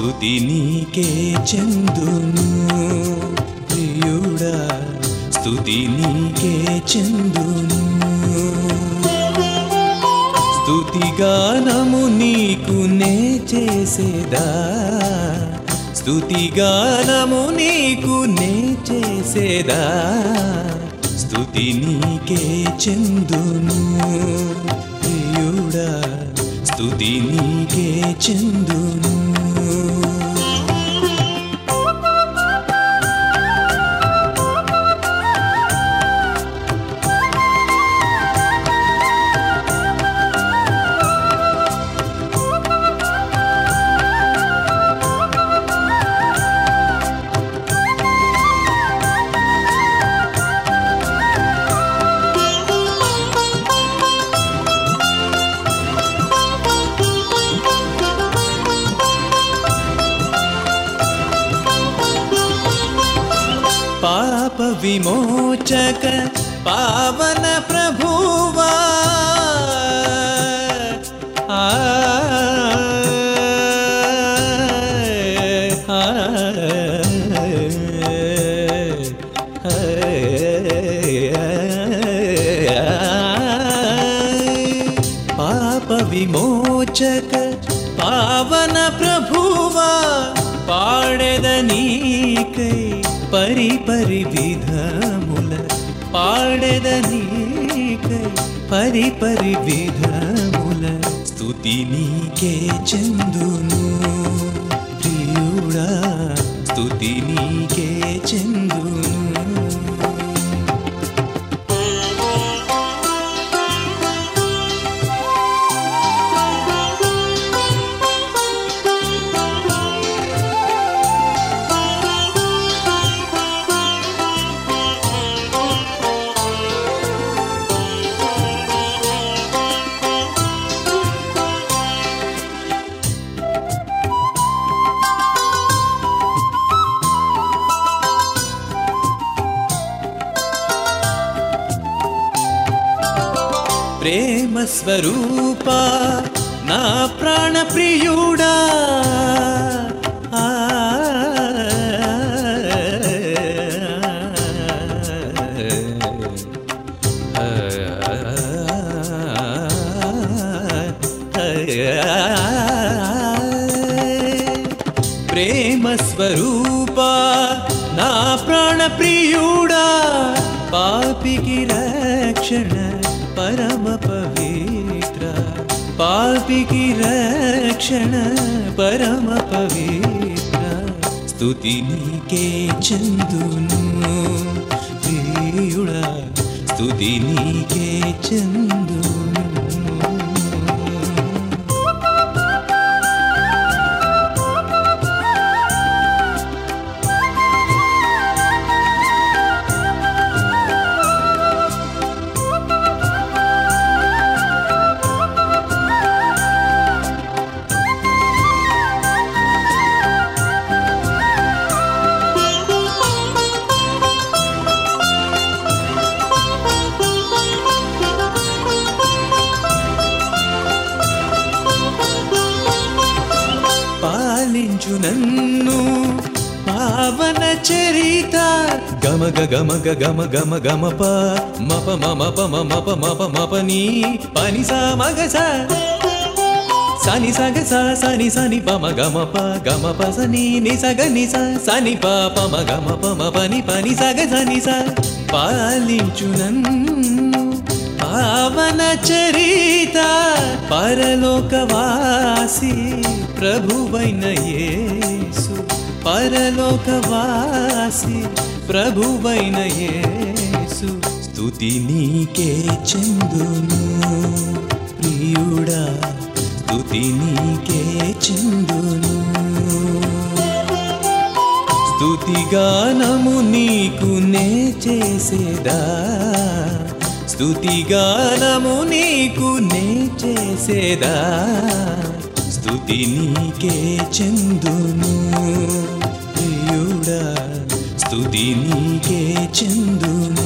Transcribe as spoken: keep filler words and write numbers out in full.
స్తుతి నీకే చెందును ప్రియుడా స్తుతి నీకే చెందును స్తుతి గానము నీకు నే చేసేదా స్తుతి గానము నీకు నే చేసేదా స్తుతి నీకే చెందును ప్రియుడా స్తుతి నీకే చెందును पाप विमोचक पावन प्रभुवा आ, आ, आ, पाप विमोचक पावन प्रभुवा पाडेदनीकै परि परि विधमुल पाडेदनीकै परि परि विधमुल स्तुति नीके चंदुनु प्रियुडा स्तुति नीके चंदुनु प्रेम स्वरूपा ना प्राण प्रियुडा आ, आ, प्रेम स्वरूपा ना प्राण प्रियुडा पापी की रक्षण परम पवित्र पापी की रक्षण परम पवित्र स्तुति नीके चंदुनु प्रियुडा स्तुति नीके चंदुनु నన్ను పావన చరిత గమ గమ గమ గమ గమ ప మప మమ ప మప మప మప నీ పని సా మగ సా సని సగ సా సని సని ప మ గమ ప గమ ప సని ని సగ ని స సని ప ప మ గమ ప మ పని పని సగ సని స పాలించు నన్ను పావన చరిత పరలోకవాసి ప్రభువైన యేసు పరలోకవాసి ప్రభువైన యేసు స్తుతి నీకే చందును ప్రియుడా స్తుతి నీకే చందును స్తుతి గానము నీకు నే చేసేదా స్తుతి గానము నీకు నే చేసేదా స్తుతి నీకే చందును ప్రియుడా స్తుతి నీకే చందును